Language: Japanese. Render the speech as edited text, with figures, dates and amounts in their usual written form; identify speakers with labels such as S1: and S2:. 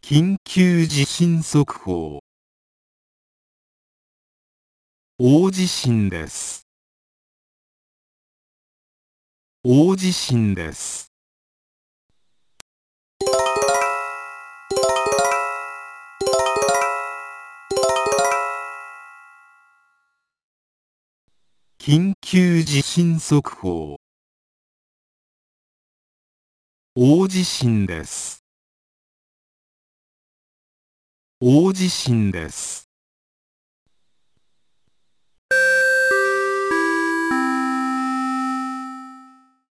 S1: 緊急地震速報。大地震です。大地震です。緊急地震速報。大地震です。大地震です。